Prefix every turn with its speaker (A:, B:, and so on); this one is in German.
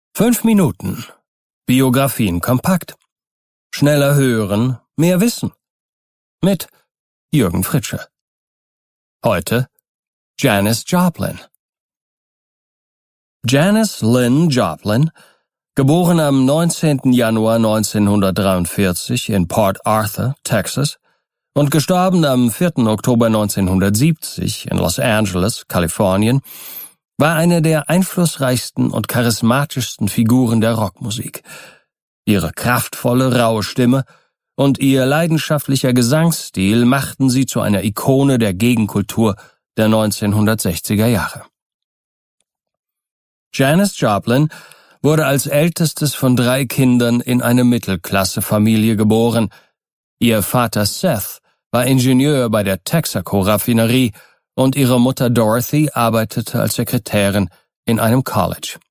A: 5 Minuten. Biografien kompakt. Schneller hören, mehr wissen. Mit Jürgen Fritsche. Heute Janis Joplin. Janis Lyn Joplin, geboren am 19. Januar 1943 in Port Arthur, Texas, und gestorben am 4. Oktober 1970 in Los Angeles, Kalifornien, war eine der einflussreichsten und charismatischsten Figuren der Rockmusik. Ihre kraftvolle, raue Stimme und ihr leidenschaftlicher Gesangsstil machten sie zu einer Ikone der Gegenkultur der 1960er Jahre. Janis Joplin wurde als ältestes von 3 Kindern in eine Mittelklassefamilie geboren. Ihr Vater Seth war Ingenieur bei der Texaco-Raffinerie und ihre Mutter Dorothy arbeitete als Sekretärin in einem College.